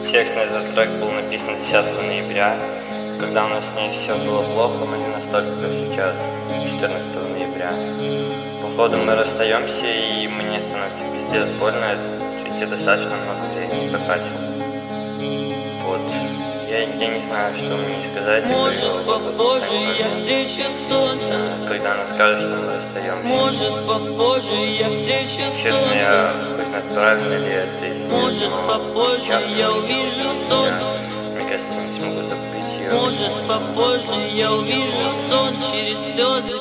Текст на этот трек был написан 10 ноября, когда у нас с ней все было плохо, но не настолько, как сейчас, 14 ноября. Походу мы расстаемся, и мне становится пиздец больно, ведь я достаточно много времени потратил. Вот. Я не знаю, что мне сказать. Может, попозже я встречу солнце. Когда она скажет, что мы расстаемся. Может, попозже я встречу Честно, я солнце. хоть знаю, правильно ли это или нет, Может, но попозже сейчас я увижу солнце. Мне кажется, не смогу забыть ее. Может, попозже я увижу сон через слезы.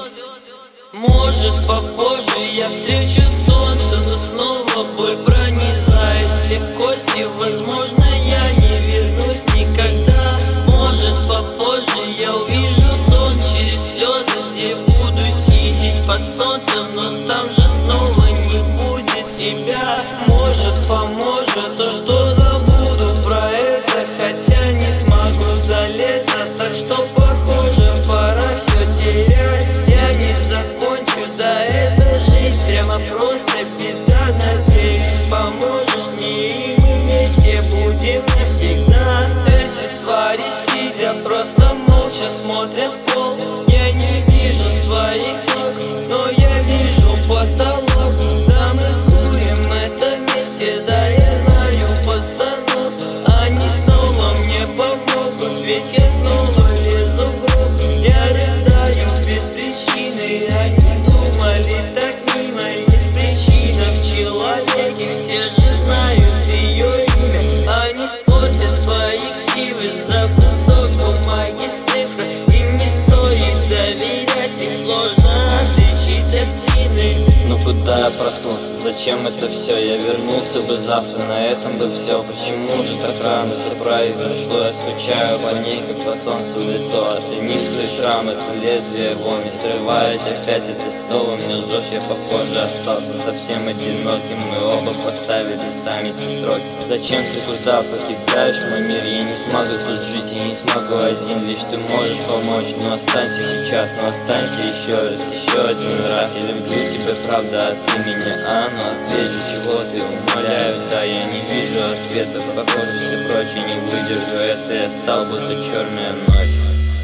Может, попозже я встречу солнце, но снова боль пронизает все кости. Возможно, я не вернусь никогда. Может, попозже я увижу сон через слезы, где буду сидеть под солнцем, но там же снова не будет тебя. Может, поможет то, что забуду про это, хотя не смогу до лета. Так что похоже, пора все терять. Я не закончу до этой жизнь, прямо просто беда. Надеюсь, поможешь мне, и мы вместе будем навсегда. Эти твари, сидя, просто молча смотрят в пол. Я не вижу своих ног, но я вижу потолок. Да, мы скурим это вместе, да, я знаю пацанов. Они снова мне помогут, ведь я снова лезу в гроб. Я рыдаю без причины, они думали так мимо. Есть причина в человеке, все же знают ее имя. Они спортят своих сил из-за кусок бумаги с цифрой. Им не стоит доверять, их сложно отличить от силы. Ну куда я проснулся? Зачем это все? Я вернулся бы завтра, на этом бы все. Почему же так рано все произошло? Я скучаю по ней, как по солнцу в лицо. Оцени свои шрамы, это лезвие его. Не срываясь опять это снова мне лжешь. Я похоже остался совсем одиноким. Мы оба поставили сами эти сроки. Зачем ты куда покидаешь мой мир? Я не смогу тут жить, я не смогу один. Лишь ты можешь помочь, но останься сейчас, но останься еще один раз. Я люблю тебя, правда, от имени но ответь же, чего ты, умоляю, да, я не вижу ответа. Похоже, все прочее не выдержу это, я стал будто черная ночь.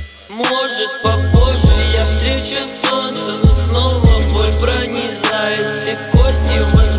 Может, попозже я встречу солнце, но снова боль пронизает все кости.